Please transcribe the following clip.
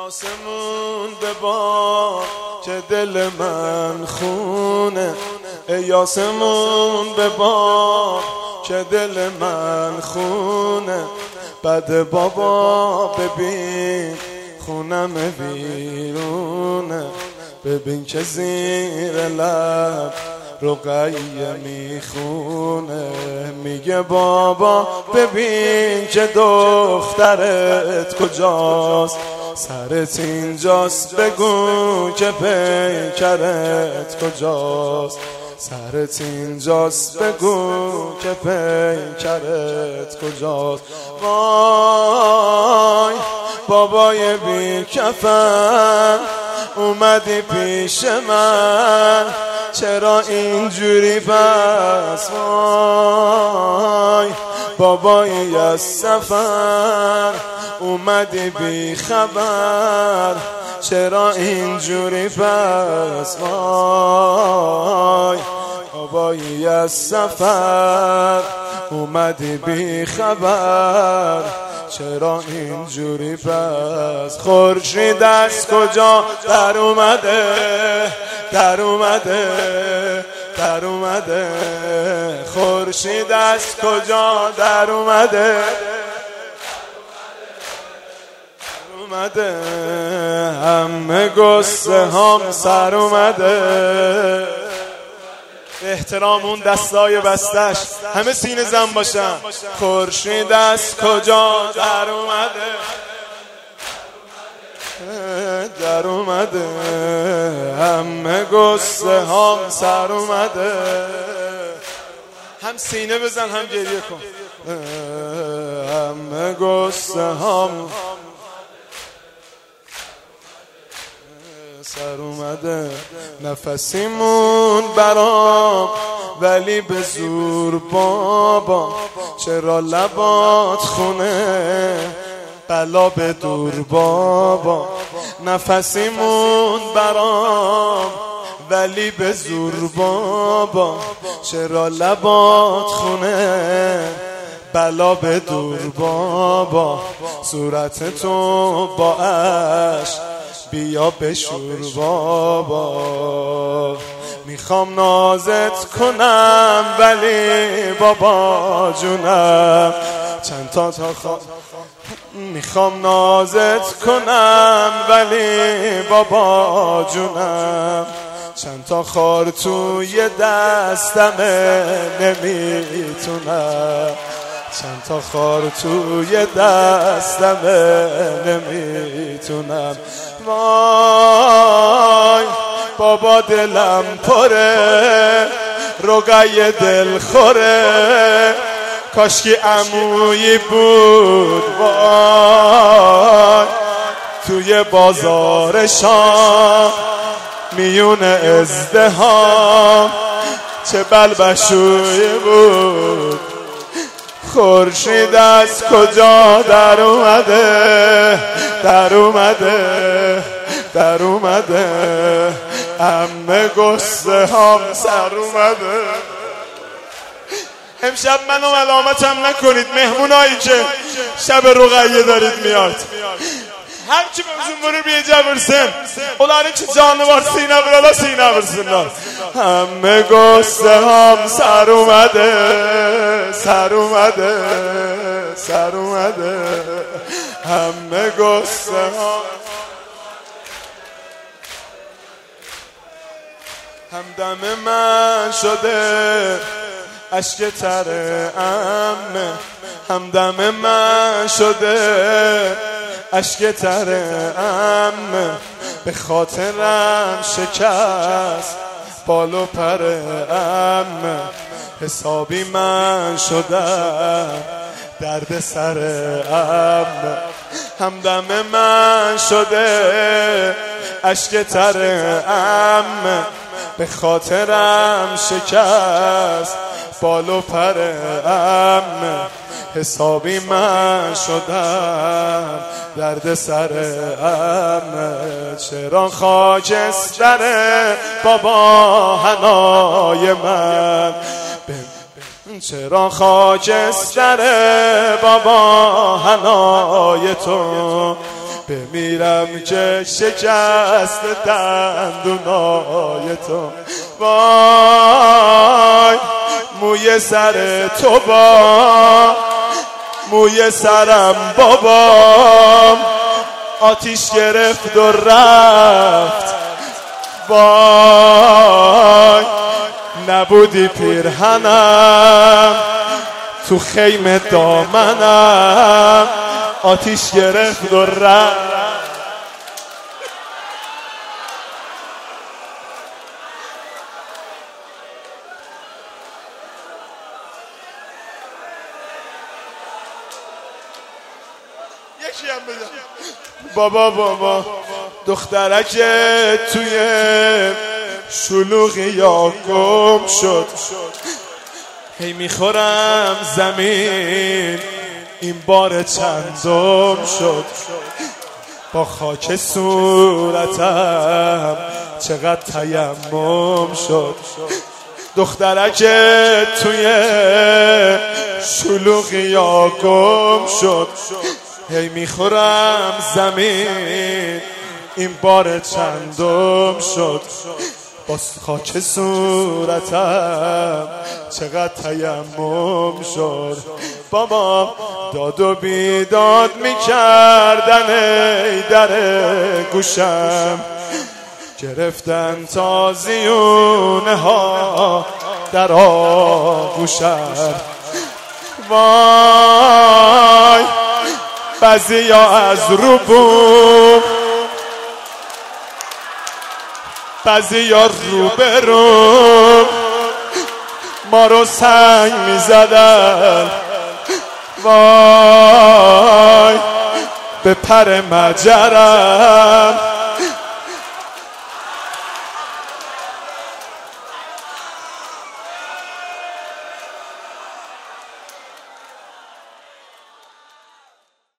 یاسمون به بار که دل من خونه، یاسمون به بار که دل من خونه. بعد بابا ببین خونم ویرونه، ببین که زیر لب رقیه میخونه. میگه بابا ببین که دخترت کجاست، سرت اینجاست بگو که پیکرت کجاست، سرت اینجاست بگو که پیکرت کجاست. وای بابای بی کفن اومدی پیش من، چرا اینجوری پس؟ وای بابای از سفر اومدی بی خبر، چرا اینجوری پس؟ وای بابای از سفر اومدی بی خبر، چرا اینجوری پس؟ خورشید از کجا در اومده، در اومده، در اومده. خورشید از کجا در اومده، اومده. همه گسته هم سر اومده. احترام اون دستای بستش همه سینه زن باشن. خورشید از کجا در اومده، در اومده. همه گسته هم سر اومده. هم سینه بزن هم گریه کن. همه گسته هم سر اومده. نفسیمون برام ولی به زور بابا، چرا لبات خونه بلا به دور بابا. نفسیمون برام ولی به زور بابا، چرا لبات خونه بلا به دور بابا. صورت تو با عشق بیا بشور بابا. میخوام نازت کنم ولی بابا جونم چند تا میخوام نازت کنم ولی بابا جونم چند تا خار توی دستمه نمیتونم، چند تا خار توی دستمه نمیتونم. وای بابا دلم پره رقیه دل خوره، کاشکی عمویی بود. وای توی بازار شام میون ازدهام چه بلبشویی بود. خورشید از کجا در اومده، در اومده، در اومده. همه گسته هم سر اومده. امشب منو ملامتم نکنید مهمونایی که شب رقیه دارید میاد. همچی بمزون برو بیجا برسن اولانی که جانوار سینه برالا سینه برسن. همه گسته هم سر اومده، سر اومده، سر اومده. همه گسته هم همدم من شده اشک تر امه، همدم من شده اشک تر امه. به خاطرم شکست بال و پر امه، حسابی من شدم درد سر امه. همدم من شده اشک تر امه، به خاطرم شکست بال و پر امه، حسابی من شدم درد سر امه. چرا خاکستر بابا حنای من، چرا خاکستر بابا حنای تو بمیرم که شکست دندونای تو. وای موی سر تو با موی سرم بابام آتیش گرفت و رفت. وای نبودی پیرهنم تو خیمه دامنم آتیش گرفت و رفت. یکی هم بزن. بابا دخترک توی شلوغی یا گم شد. هی میخورم زمین این بار چندم شد. با خاک صورتم چقدر تیمم شد. دخترک توی شلوغی یا گم شد. هی میخورم زمین این بار چندم شد. با خاک صورتم چقدر تیمم شد. بابا داد و بیداد میکردن ای در گوشم. گرفتن تازیونه ها در آغوشم. وای بعضی ها از رو بوم بعضی ها رو برم ما رو سنگ می زدن. وای به پر مجرم